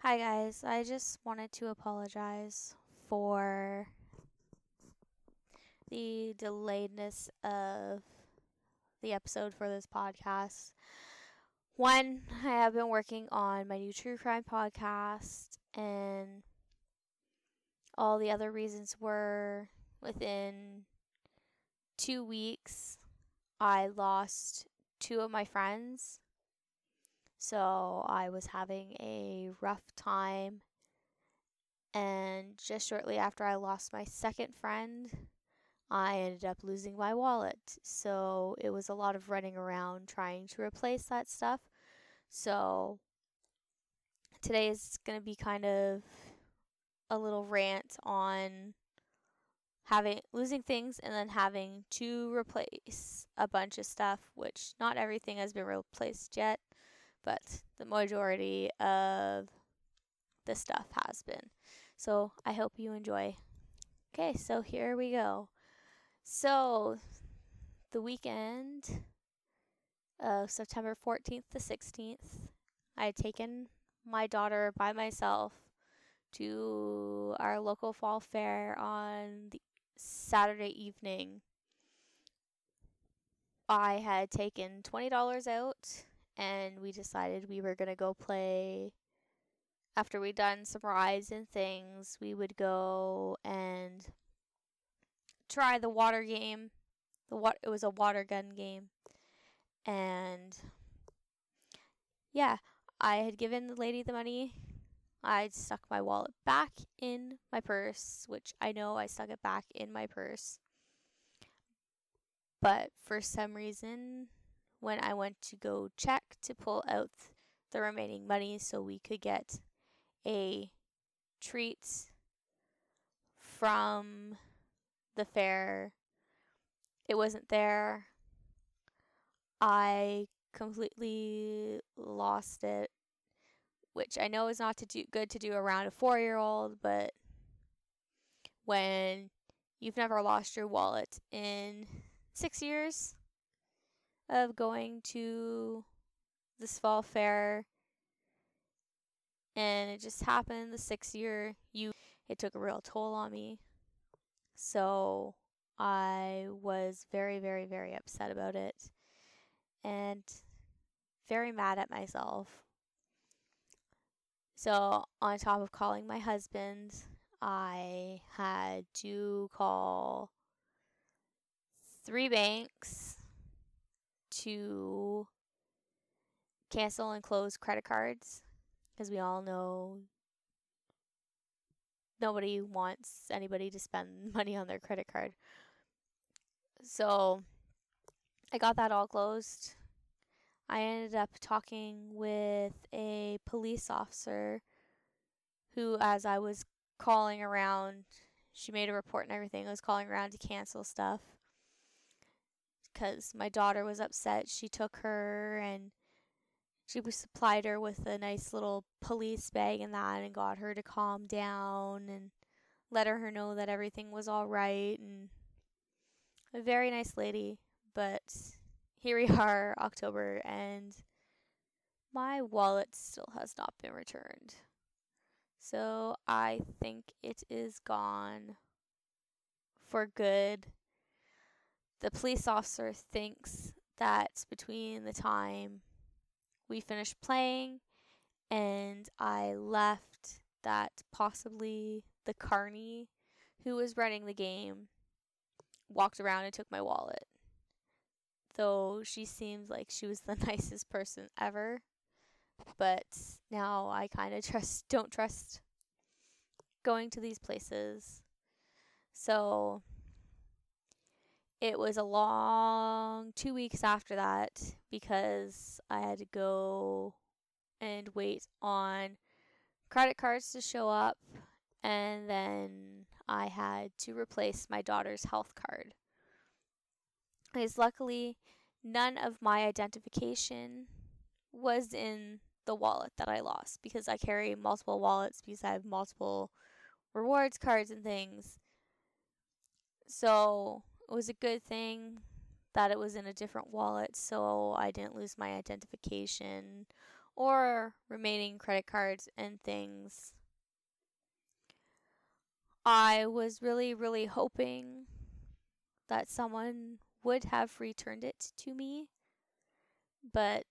Hi guys, I just wanted to apologize for the delayedness of the episode for this podcast. One, I have been working on my new true crime podcast, and all the other reasons were within 2 weeks, I lost two of my friends. So I was having a rough time. And just shortly after I lost my second friend, I ended up losing my wallet. So it was a lot of running around trying to replace that stuff. So today is going to be kind of a little rant on losing things and then having to replace a bunch of stuff, which not everything has been replaced yet, but the majority of the stuff has been. So I hope you enjoy. Okay, so here we go. So the weekend of September 14th to 16th, I had taken my daughter by myself to our local fall fair on the Saturday evening. I had taken $20 out, and we decided we were going to go play. After we'd done some rides and things, we would go and try the water game. It was a water gun game. And yeah, I had given the lady the money. I'd stuck my wallet back in my purse, which I know I stuck it back in my purse. But for some reason, when I went to go check to pull out the remaining money so we could get a treat from the fair, it wasn't there. I completely lost it, which I know is not good to do around a 4-year-old, but when you've never lost your wallet in 6 years of going to this fall fair, and it just happened the 6th year, it took a real toll on me. So I was very, very, very upset about it and very mad at myself. So on top of calling my husband, I had to call 3 banks to cancel and close credit cards, because we all know nobody wants anybody to spend money on their credit card. So I got that all closed. I ended up talking with a police officer who, as I was calling around, she made a report and everything. I was calling around to cancel stuff because my daughter was upset. She took her and she supplied her with a nice little police bag and that, and got her to calm down and let her know that everything was all right. And a very nice lady. But here we are, October, and my wallet still has not been returned. So I think it is gone for good. The police officer thinks that between the time we finished playing and I left, that possibly the carny who was running the game walked around and took my wallet. Though she seems like she was the nicest person ever. But now I kind of don't trust going to these places. So it was a long 2 weeks after that, because I had to go and wait on credit cards to show up, and then I had to replace my daughter's health card. Because luckily, none of my identification was in the wallet that I lost, because I carry multiple wallets because I have multiple rewards cards and things. So it was a good thing that it was in a different wallet, so I didn't lose my identification or remaining credit cards and things. I was really, really hoping that someone would have returned it to me, but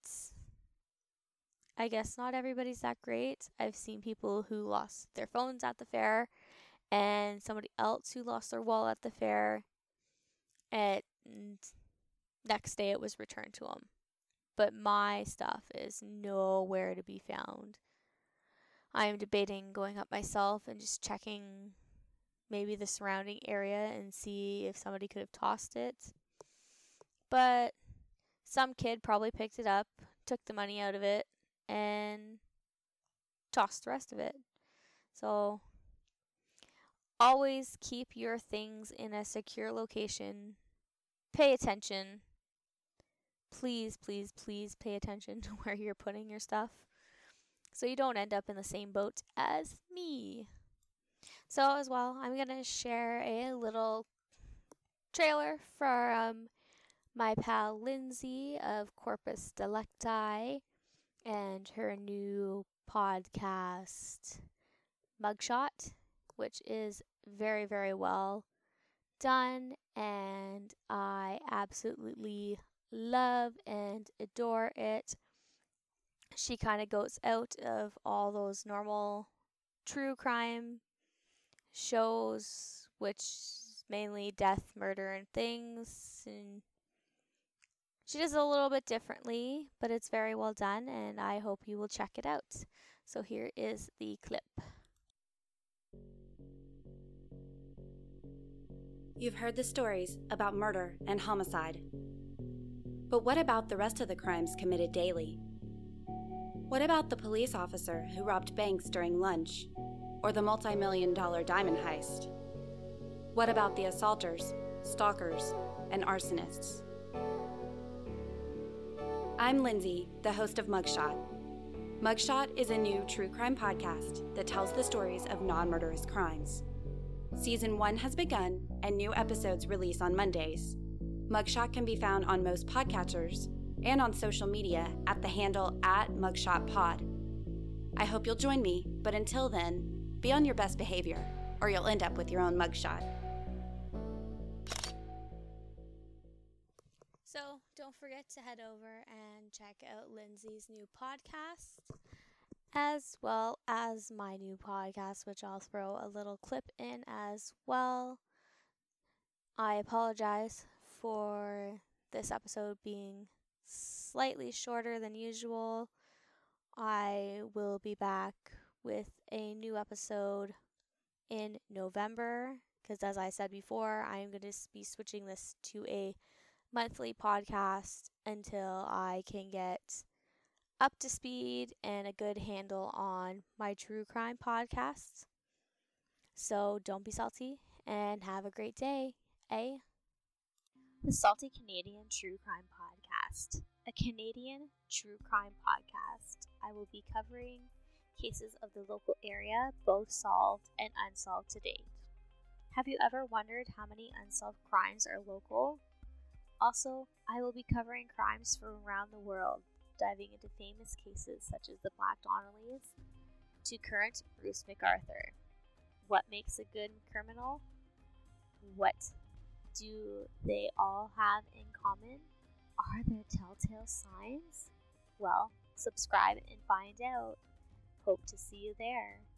I guess not everybody's that great. I've seen people who lost their phones at the fair and somebody else who lost their wallet at the fair, and next day it was returned to them. But my stuff is nowhere to be found. I am debating going up myself and just checking maybe the surrounding area and see if somebody could have tossed it. But some kid probably picked it up, took the money out of it, and tossed the rest of it. So always keep your things in a secure location. Pay attention. Please, please, please pay attention to where you're putting your stuff so you don't end up in the same boat as me. So as well, I'm going to share a little trailer from my pal Lindsay of Corpus Delecti and her new podcast, Mugshot, which is very, very well done, and I absolutely love and adore it. She kind of goes out of all those normal true crime shows, which is mainly death, murder, and things, and she does it a little bit differently, but it's very well done, and I hope you will check it out. So here is the clip. You've heard the stories about murder and homicide. But what about the rest of the crimes committed daily? What about the police officer who robbed banks during lunch, or the multi-million-dollar diamond heist? What about the assaulters, stalkers, and arsonists? I'm Lindsay, the host of Mugshot. Mugshot is a new true crime podcast that tells the stories of non-murderous crimes. Season 1 has begun, and new episodes release on Mondays. Mugshot can be found on most podcatchers and on social media at the handle @MugshotPod. I hope you'll join me, but until then, be on your best behavior, or you'll end up with your own mugshot. So don't forget to head over and check out Lindsay's new podcast, as well as my new podcast, which I'll throw a little clip in as well. I apologize for this episode being slightly shorter than usual. I will be back with a new episode in November, because as I said before, I am going to be switching this to a monthly podcast until I can get up to speed and a good handle on my true crime podcasts. So don't be salty and have a great day, eh? The Salty Canadian True Crime Podcast, a Canadian true crime podcast. I will be covering cases of the local area, both solved and unsolved to date. Have you ever wondered how many unsolved crimes are local? Also, I will be covering crimes from around the world, diving into famous cases such as the Black Donnellys to current Bruce McArthur. What makes a good criminal? What do they all have in common? Are there telltale signs? Well, subscribe and find out. Hope to see you there.